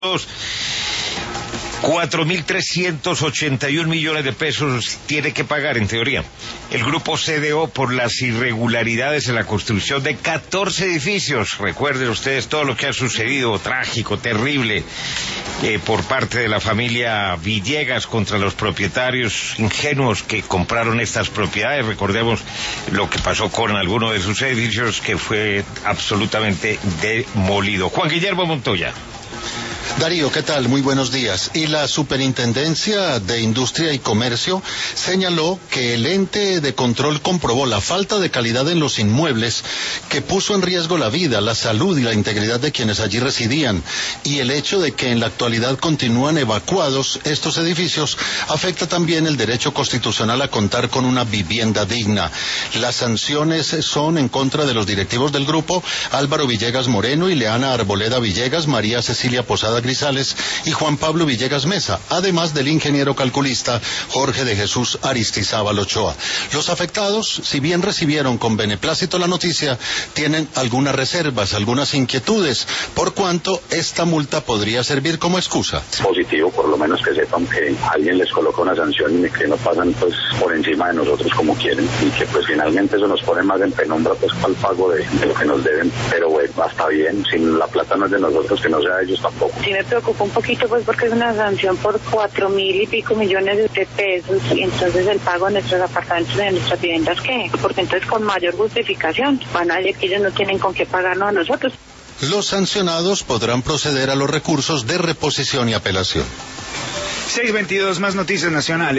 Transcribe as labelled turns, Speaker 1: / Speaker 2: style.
Speaker 1: 4.381 millones de pesos tiene que pagar, en teoría, el grupo CDO por las irregularidades en la construcción de 14 edificios. Recuerden ustedes todo lo que ha sucedido, trágico, terrible, por parte de la familia Villegas contra los propietarios ingenuos que compraron estas propiedades. Recordemos lo que pasó con alguno de sus edificios, que fue absolutamente demolido. Juan Guillermo Montoya.
Speaker 2: Darío, ¿qué tal? Muy buenos días. Y la Superintendencia de Industria y Comercio señaló que el ente de control comprobó la falta de calidad en los inmuebles que puso en riesgo la vida, la salud y la integridad de quienes allí residían. Y el hecho de que en la actualidad continúan evacuados estos edificios afecta también el derecho constitucional a contar con una vivienda digna. Las sanciones son en contra de los directivos del grupo, Álvaro Villegas Moreno, Ileana Arboleda Villegas, María Cecilia Posada Grisales y Juan Pablo Villegas Mesa, además del ingeniero calculista Jorge de Jesús Aristizábal Ochoa. Los afectados, si bien recibieron con beneplácito la noticia, tienen algunas reservas, algunas inquietudes, por cuanto esta multa podría servir como excusa.
Speaker 3: Positivo, por lo menos que sepan que alguien les coloca una sanción y que no pasan pues por encima de nosotros como quieren, y que pues finalmente eso nos pone más en penumbra pues para el pago de lo que nos deben, pero bueno, está bien, si la plata no es de nosotros, que no sea de ellos tampoco.
Speaker 4: Sí me preocupa un poquito pues porque es una sanción por 4.000 y pico millones de pesos, y entonces el pago de nuestros apartamentos, de nuestras viviendas, ¿qué? Porque entonces con mayor justificación van a decir que ellos no tienen con qué pagarnos a nosotros.
Speaker 2: Los sancionados podrán proceder a los recursos de reposición y apelación.
Speaker 5: 6:22, más noticias nacionales.